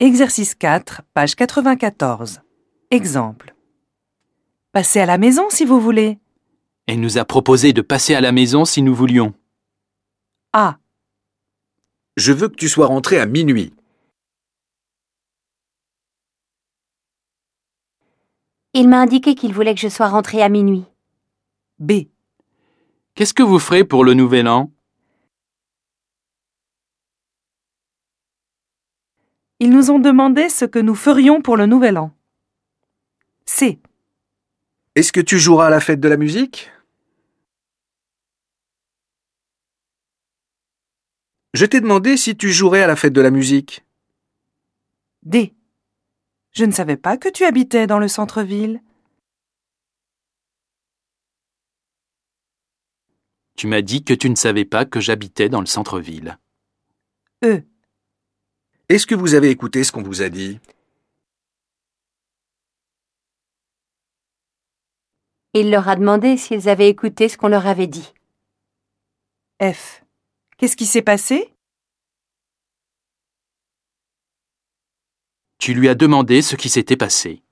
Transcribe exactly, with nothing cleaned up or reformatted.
Exercice quatre, page quatre-vingt-quatorze. Exemple. Passez à la maison si vous voulez. Elle nous a proposé de passer à la maison si nous voulions. A. Je veux que tu sois rentré à minuit. Il m'a indiqué qu'il voulait que je sois rentrée à minuit. B. Qu'est-ce que vous ferez pour le nouvel an? Ils nous ont demandé ce que nous ferions pour le nouvel an. C. Est-ce que tu joueras à la fête de la musique? Je t'ai demandé si tu jouerais à la fête de la musique. D. Je ne savais pas que tu habitais dans le centre-ville. Tu m'as dit que tu ne savais pas que j'habitais dans le centre-ville. E. Est-ce que vous avez écouté ce qu'on vous a dit? Il leur a demandé s'ils avaient écouté ce qu'on leur avait dit. F. Qu'est-ce qui s'est passé? Tu lui as demandé ce qui s'était passé.